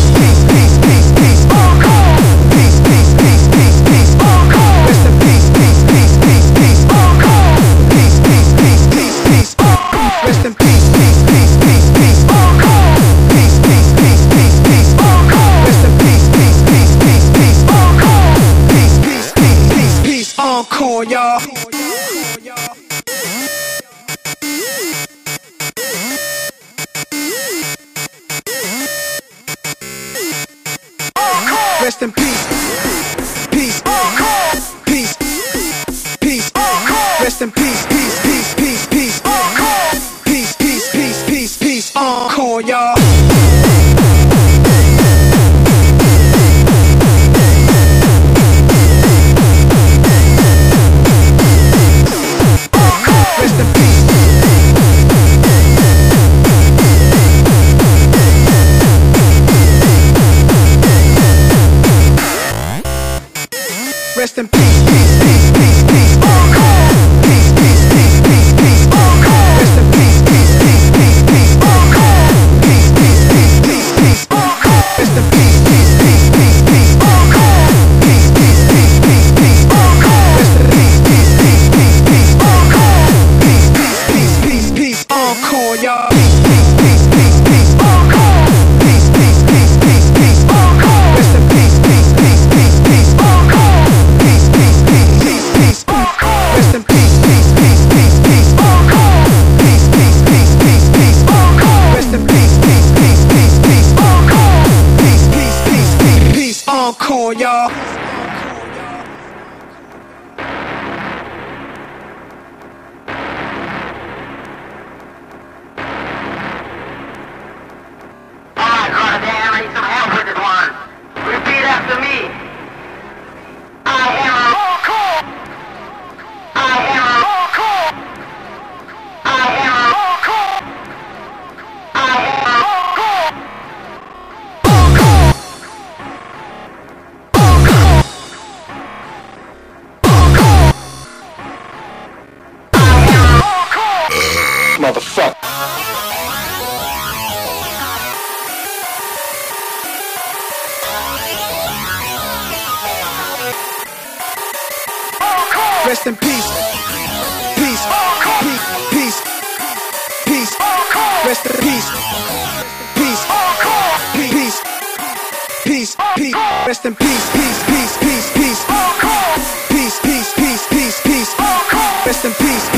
Y'all. Rest in peace, peace, peace, peace. Rest in peace, peace, peace, peace, peace, peace, peace, peace, peace, peace. Encore, y'all. Rest in peace, peace, peace, peace, peace. Peace, peace, peace, peace, peace. Rest in peace, peace, peace, peace, peace. Peace, peace, peace, peace, peace. Rest in peace, peace, peace, peace, peace. Peace, peace, peace, peace, peace. Rest in peace, peace, peace, peace, peace. Peace, peace, peace, peace, peace. Encore, y'all. Peace, peace, peace, peace, peace. Peace, peace, peace, peace, peace. Rest in peace, peace, peace, peace, peace. Peace, peace, peace, peace, peace. Rest in peace, peace, peace, peace, peace. Peace, peace, peace, peace, peace. Rest in peace, peace, peace, peace, peace. Peace, peace, peace, peace, peace. Encore, y'all. Alright, goddamn, I need some help with this one. Repeat after me. I am hardcore. I am hardcore. I am hardcore. I am hardcore. Hardcore. Hardcore. I am hardcore. Motherfucker. Rest in peace, peace, peace, peace, peace. Rest in peace, peace, peace, peace, peace. Rest in peace, peace, peace, peace, peace, peace, peace, peace, peace, peace. Rest in peace.